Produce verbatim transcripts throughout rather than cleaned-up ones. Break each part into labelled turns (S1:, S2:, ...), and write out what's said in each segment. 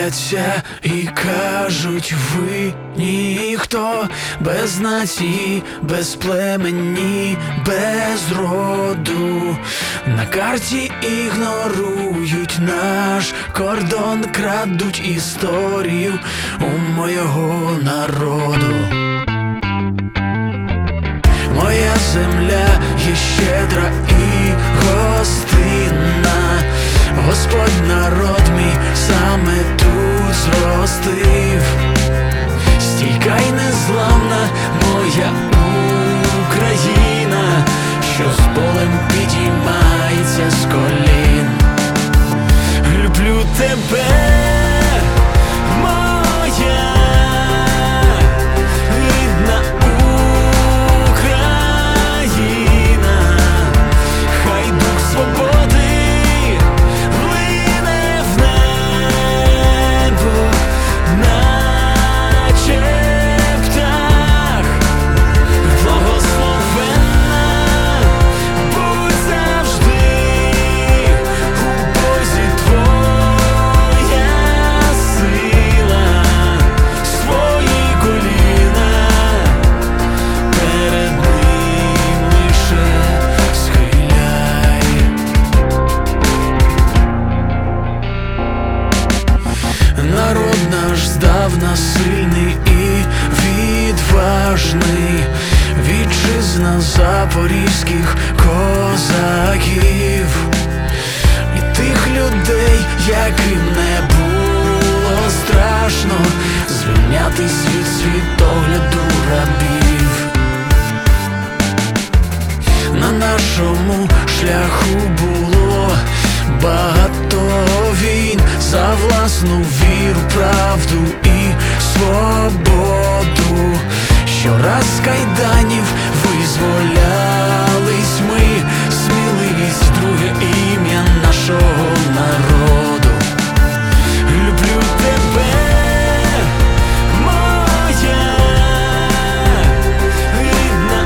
S1: дивляться і кажуть: ви ніхто, без нації, без племені, без роду. На карті ігнорують наш кордон, крадуть історію у мого народу. Моя земля є щедра і гостинна, Господь народ мій саме тут зростив. Стійка й незламна моя Україна, що з болем підіймається з колін. Люблю тебе, моя рідна Україна, хай дух свободи влине в небо, наче птах. Благословенна будь завжди у Бозі твоя сила, свої коліна перед ним лише схиляй. Народ наш здавна сильний і відважний, вітчизна запорізьких козаків і тих людей, яким не було страшно звільнятись від світогляду рабів. На нашому шляху було багато війн за власну віру, правду і свободу. Щораз з кайданів визволялись ми, сміливість – друге ім'я нашого народу. Люблю тебе, моя рідна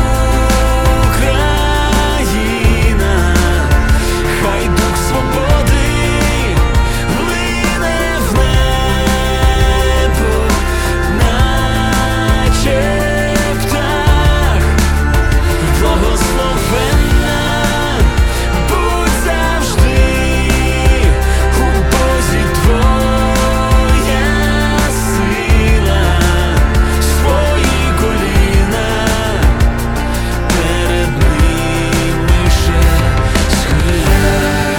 S1: Україна, хай дух свободи влине в небо, наче птах. Благословенна будь завжди у Бозі твоя сила, свої коліна перед ним лише схиляй.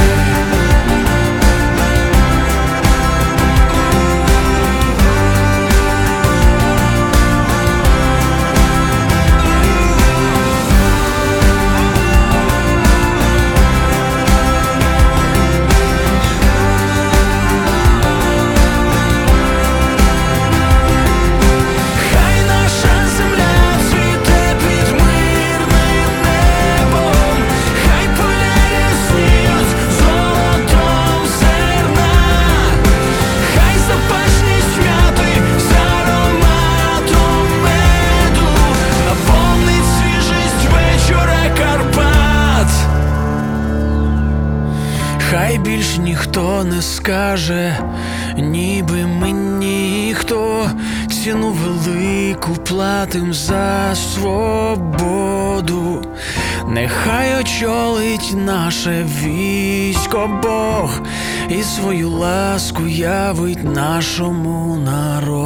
S1: Хай наша земля цвіте під мирним небом, хай поля ясніють золотом зерна, хай запашні святи з ароматом меду наповнить свіжість вечора Карпат. Хай більш ніхто не скаже, ніби ми ніхто, ціну велику платим за свободу. Нехай очолить наше військо Бог і свою ласку явить нашому народу.